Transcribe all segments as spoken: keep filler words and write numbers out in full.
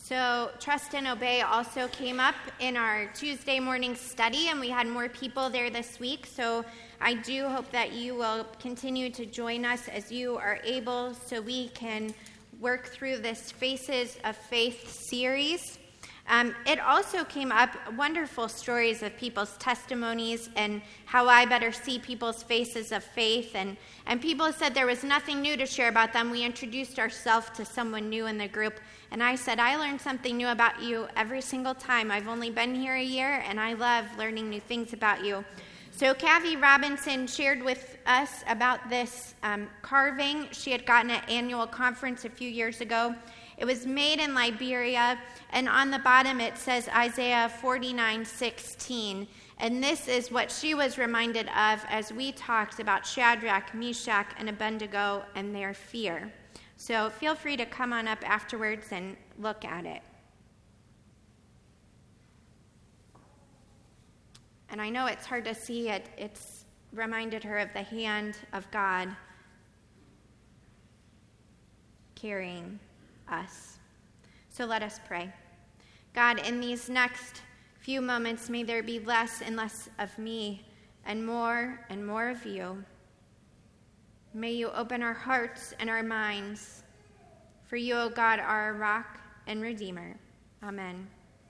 So Trust and Obey also came up in our Tuesday morning study, and we had more people there this week. So I do hope that you will continue to join us as you are able, so we can work through this Faces of Faith series. Um, it also came up wonderful stories of people's testimonies and how I better see people's faces of faith. And, and people said there was nothing new to share about them. We introduced ourselves to someone new in the group. And I said, I learned something new about you every single time. I've only been here a year, and I love learning new things about you. So Kathy Robinson shared with us about this um, carving she had gotten at an annual conference a few years ago. It was made in Liberia, and on the bottom it says Isaiah forty-nine sixteen. And this is what she was reminded of as we talked about Shadrach, Meshach, and Abednego and their fear. So feel free to come on up afterwards and look at it. And I know it's hard to see it. It's reminded her of the hand of God carrying us. So let us pray. God, in these next few moments, may there be less and less of me and more and more of you. May you open our hearts and our minds. For you, O God, are our rock and redeemer. Amen.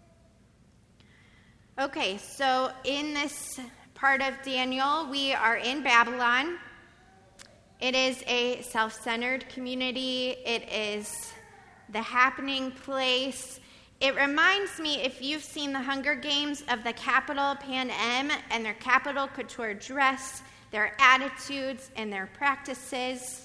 Okay, so in this part of Daniel, we are in Babylon. It is a self-centered community. It is the happening place. It reminds me, if you've seen the Hunger Games, of the Capitol Pan Am and their Capitol Couture dress, their attitudes and their practices.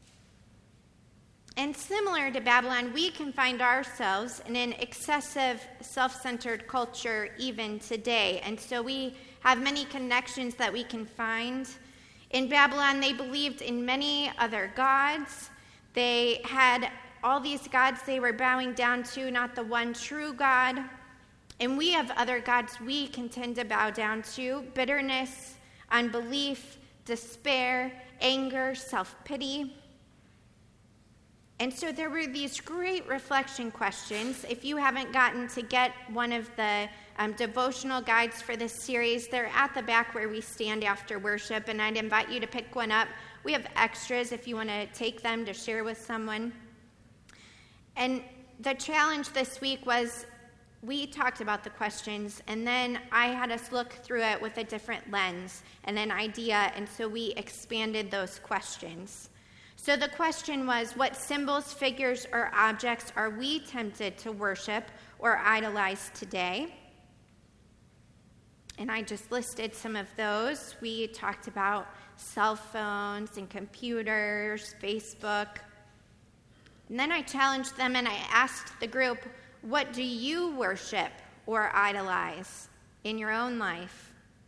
And similar to Babylon, we can find ourselves in an excessive, self-centered culture even today. And so we have many connections that we can find. In Babylon, they believed in many other gods. They had all these gods they were bowing down to, not the one true God. And we have other gods we can tend to bow down to: bitterness, unbelief, despair, anger, self-pity. And so there were these great reflection questions. If you haven't gotten to get one of the um, devotional guides for this series, they're at the back where we stand after worship, and I'd invite you to pick one up. We have extras if you want to take them to share with someone. And the challenge this week was, we talked about the questions, and then I had us look through it with a different lens and an idea, and so we expanded those questions. So the question was, what symbols, figures, or objects are we tempted to worship or idolize today? And I just listed some of those. We talked about cell phones and computers, Facebook. And then I challenged them and I asked the group, what do you worship or idolize in your own life?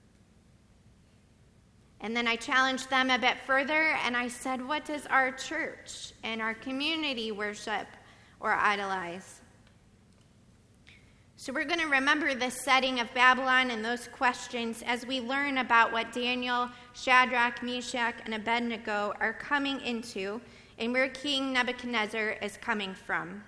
And then I challenged them a bit further, and I said, what does our church and our community worship or idolize? So we're going to remember the setting of Babylon and those questions as we learn about what Daniel, Shadrach, Meshach, and Abednego are coming into and where King Nebuchadnezzar is coming from.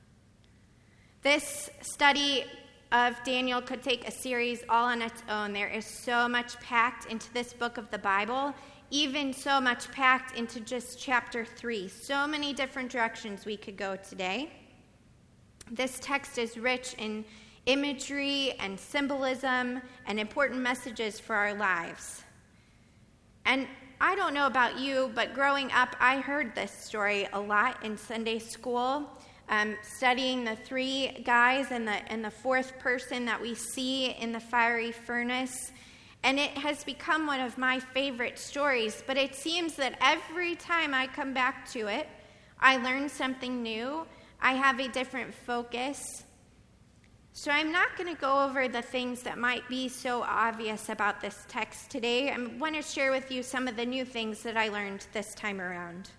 This study of Daniel could take a series all on its own. There is so much packed into this book of the Bible, even so much packed into just chapter three. So many different directions we could go today. This text is rich in imagery and symbolism and important messages for our lives. And I don't know about you, but growing up, I heard this story a lot in Sunday school. Um, studying the three guys and the and the fourth person that we see in the fiery furnace. And it has become one of my favorite stories, but it seems that every time I come back to it, I learn something new. I have a different focus. So I'm not going to go over the things that might be so obvious about this text today. I want to share with you some of the new things that I learned this time around.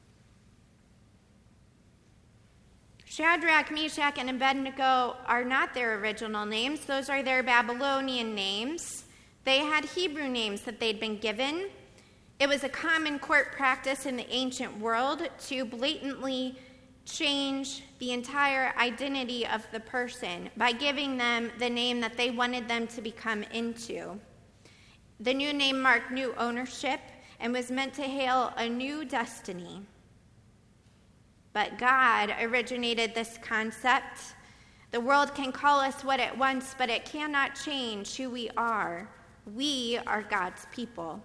Shadrach, Meshach, and Abednego are not their original names. Those are their Babylonian names. They had Hebrew names that they'd been given. It was a common court practice in the ancient world to blatantly change the entire identity of the person by giving them the name that they wanted them to become into. The new name marked new ownership and was meant to hail a new destiny. But God originated this concept. The world can call us what it wants, but it cannot change who we are. We are God's people.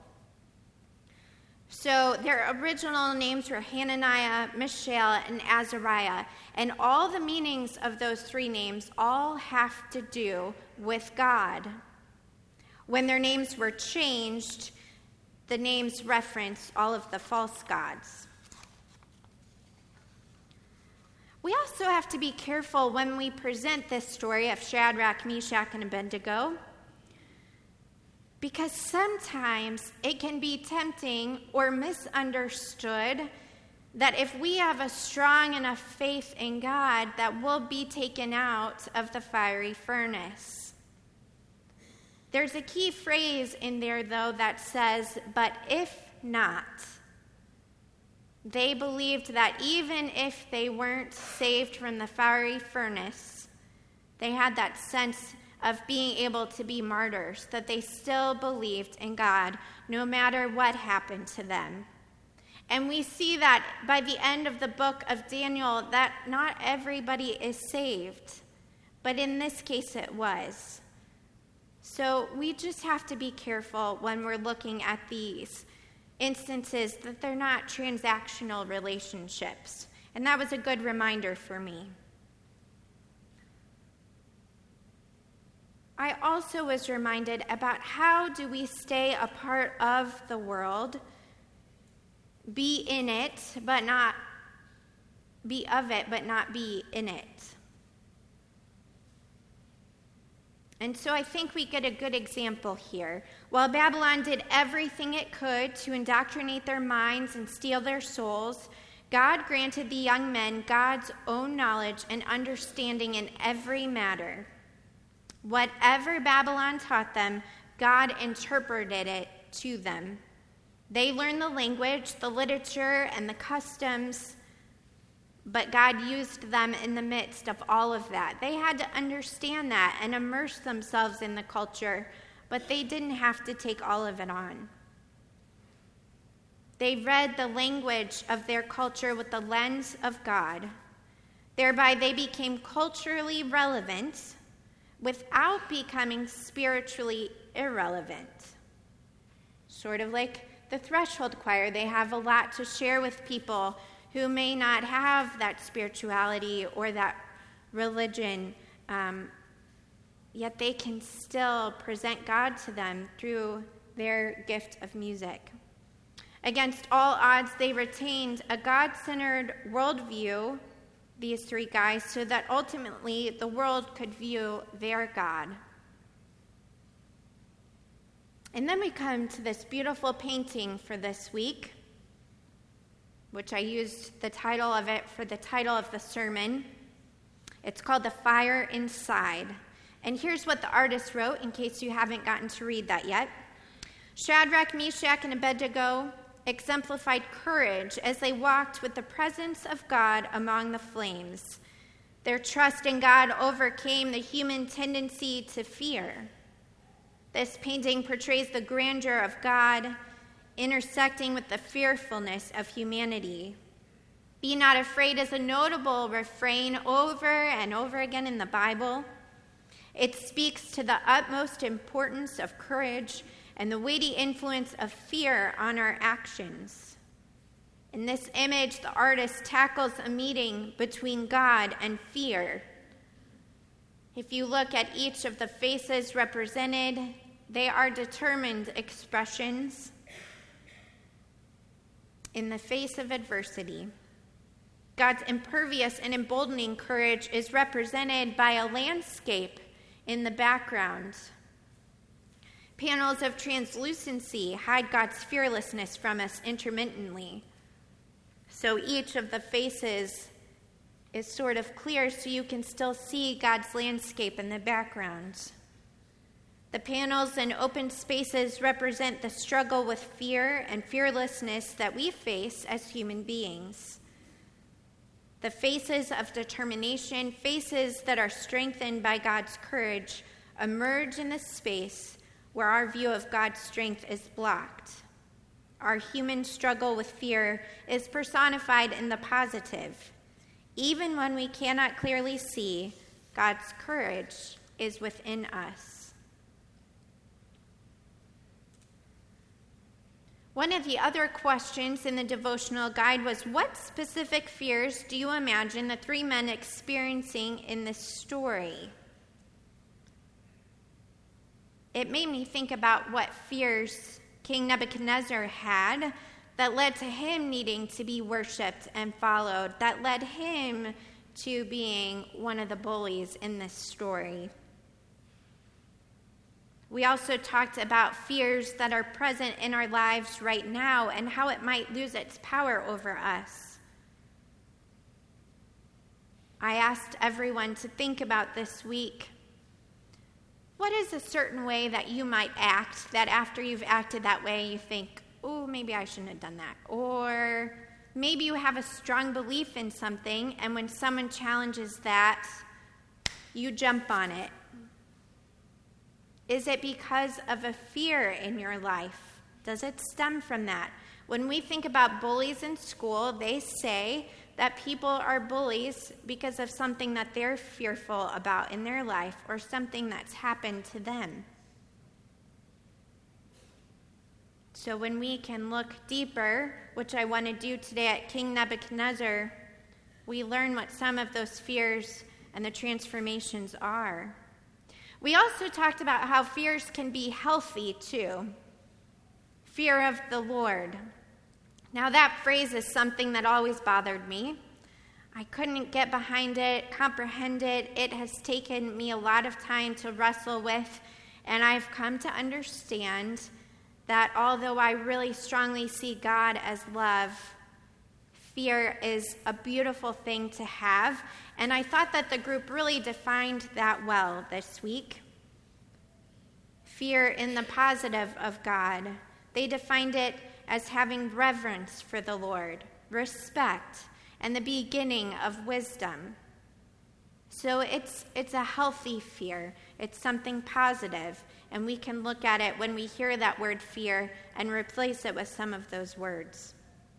So their original names were Hananiah, Mishael, and Azariah. And all the meanings of those three names all have to do with God. When their names were changed, the names reference all of the false gods. We also have to be careful when we present this story of Shadrach, Meshach, and Abednego, because sometimes it can be tempting or misunderstood that if we have a strong enough faith in God, that we'll be taken out of the fiery furnace. There's a key phrase in there, though, that says, "But if not." They believed that even if they weren't saved from the fiery furnace, they had that sense of being able to be martyrs, that they still believed in God no matter what happened to them. And we see that by the end of the book of Daniel, that not everybody is saved, but in this case it was. So we just have to be careful when we're looking at these instances that they're not transactional relationships. And that was a good reminder for me. I also was reminded about how do we stay a part of the world, be in it, but not be of it, but not be in it. And so I think we get a good example here. While Babylon did everything it could to indoctrinate their minds and steal their souls, God granted the young men God's own knowledge and understanding in every matter. Whatever Babylon taught them, God interpreted it to them. They learned the language, the literature, and the customs, but God used them in the midst of all of that. They had to understand that and immerse themselves in the culture, but they didn't have to take all of it on. They read the language of their culture with the lens of God. Thereby, they became culturally relevant without becoming spiritually irrelevant. Sort of like the Threshold Choir, they have a lot to share with people who may not have that spirituality or that religion, um, yet they can still present God to them through their gift of music. Against all odds, they retained a God-centered worldview, these three guys, so that ultimately the world could view their God. And then we come to this beautiful painting for this week, which I used the title of it for the title of the sermon. It's called The Fire Inside. And here's what the artist wrote, in case you haven't gotten to read that yet. Shadrach, Meshach, and Abednego exemplified courage as they walked with the presence of God among the flames. Their trust in God overcame the human tendency to fear. This painting portrays the grandeur of God intersecting with the fearfulness of humanity. Be not afraid is a notable refrain over and over again in the Bible. It speaks to the utmost importance of courage and the weighty influence of fear on our actions. In this image, the artist tackles a meeting between God and fear. If you look at each of the faces represented, they are determined expressions in the face of adversity. God's impervious and emboldening courage is represented by a landscape in the background. Panels of translucency hide God's fearlessness from us intermittently. So each of the faces is sort of clear so you can still see God's landscape in the background. The panels and open spaces represent the struggle with fear and fearlessness that we face as human beings. The faces of determination, faces that are strengthened by God's courage, emerge in the space where our view of God's strength is blocked. Our human struggle with fear is personified in the positive. Even when we cannot clearly see, God's courage is within us. One of the other questions in the devotional guide was, what specific fears do you imagine the three men experiencing in this story? It made me think about what fears King Nebuchadnezzar had that led to him needing to be worshipped and followed, that led him to being one of the bullies in this story. We also talked about fears that are present in our lives right now and how it might lose its power over us. I asked everyone to think about this week, what is a certain way that you might act that after you've acted that way you think, oh, maybe I shouldn't have done that? Or maybe you have a strong belief in something, and when someone challenges that, you jump on it. Is it because of a fear in your life? Does it stem from that? When we think about bullies in school, they say that people are bullies because of something that they're fearful about in their life or something that's happened to them. So when we can look deeper, which I want to do today at King Nebuchadnezzar, we learn what some of those fears and the transformations are. We also talked about how fears can be healthy too. Fear of the Lord. Now that phrase is something that always bothered me. I couldn't get behind it, comprehend it. It has taken me a lot of time to wrestle with, and I've come to understand that although I really strongly see God as love, fear is a beautiful thing to have, and I thought that the group really defined that well this week. Fear in the positive of God. They defined it as having reverence for the Lord, respect, and the beginning of wisdom. So it's it's a healthy fear. It's something positive, and we can look at it when we hear that word fear and replace it with some of those words.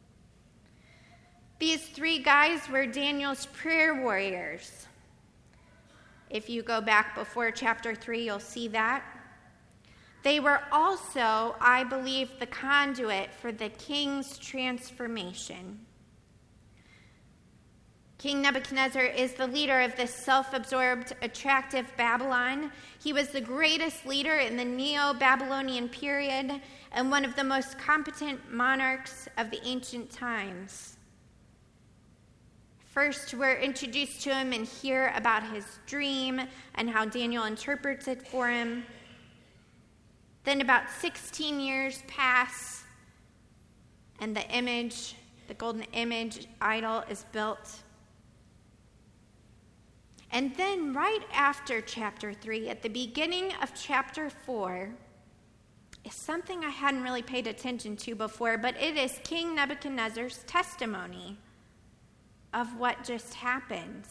These three guys were Daniel's prayer warriors. If you go back before chapter three, you'll see that. They were also, I believe, the conduit for the king's transformation. King Nebuchadnezzar is the leader of this self-absorbed, attractive Babylon. He was the greatest leader in the Neo-Babylonian period and one of the most competent monarchs of the ancient times. First, we're introduced to him and hear about his dream and how Daniel interprets it for him. Then about sixteen years pass, and the image, the golden image idol, is built. And then right after chapter three, at the beginning of chapter four, is something I hadn't really paid attention to before, but it is King Nebuchadnezzar's testimony of what just happened.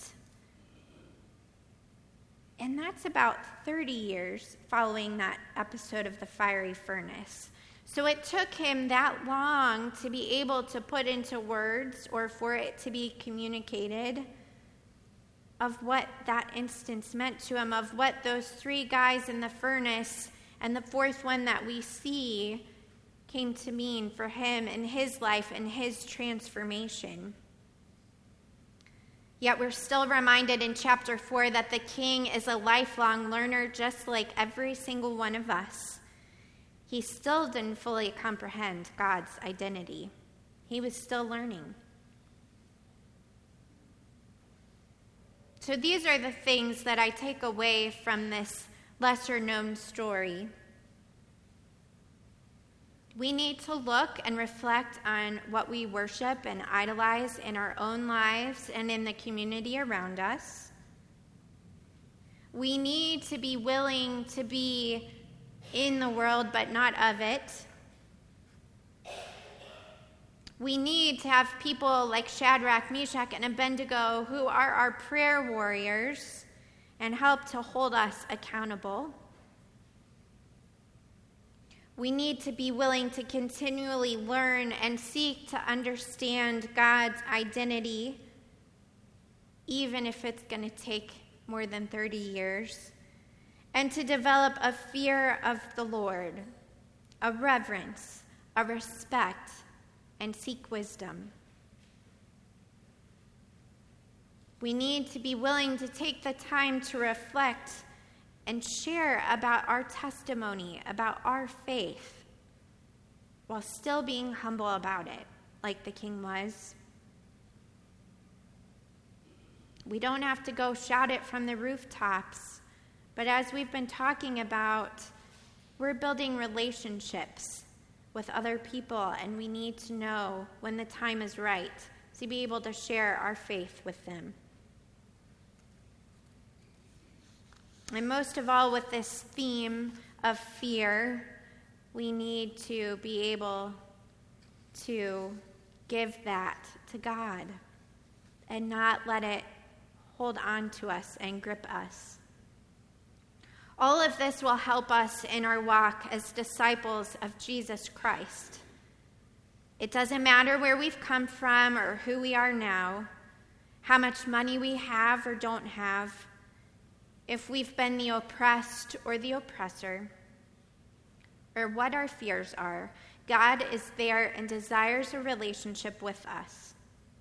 And that's about thirty years following that episode of the fiery furnace. So it took him that long to be able to put into words or for it to be communicated of what that instance meant to him, of what those three guys in the furnace and the fourth one that we see came to mean for him and his life and his transformation. Yet we're still reminded in chapter four that the king is a lifelong learner, just like every single one of us. He still didn't fully comprehend God's identity. He was still learning. So these are the things that I take away from this lesser-known story. We need to look and reflect on what we worship and idolize in our own lives and in the community around us. We need to be willing to be in the world but not of it. We need to have people like Shadrach, Meshach, and Abednego who are our prayer warriors and help to hold us accountable. We need to be willing to continually learn and seek to understand God's identity, even if it's going to take more than thirty years, and to develop a fear of the Lord, a reverence, a respect, and seek wisdom. We need to be willing to take the time to reflect and share about our testimony, about our faith, while still being humble about it, like the king was. We don't have to go shout it from the rooftops, but as we've been talking about, we're building relationships with other people, and we need to know when the time is right to be able to share our faith with them. And most of all, with this theme of fear, we need to be able to give that to God and not let it hold on to us and grip us. All of this will help us in our walk as disciples of Jesus Christ. It doesn't matter where we've come from or who we are now, how much money we have or don't have, if we've been the oppressed or the oppressor, or what our fears are. God is there and desires a relationship with us.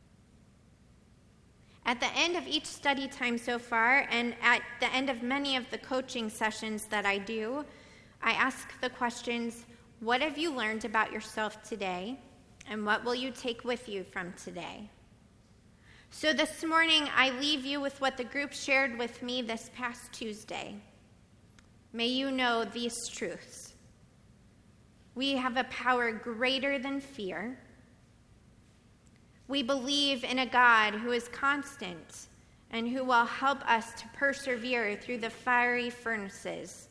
At the end of each study time so far, and at the end of many of the coaching sessions that I do, I ask the questions, what have you learned about yourself today, and what will you take with you from today? So this morning, I leave you with what the group shared with me this past Tuesday. May you know these truths. We have a power greater than fear. We believe in a God who is constant and who will help us to persevere through the fiery furnaces.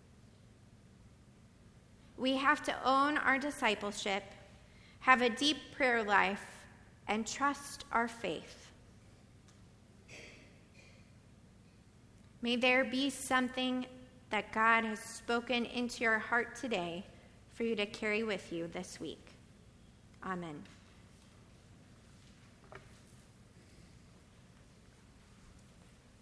We have to own our discipleship, have a deep prayer life, and trust our faith. May there be something that God has spoken into your heart today for you to carry with you this week. Amen.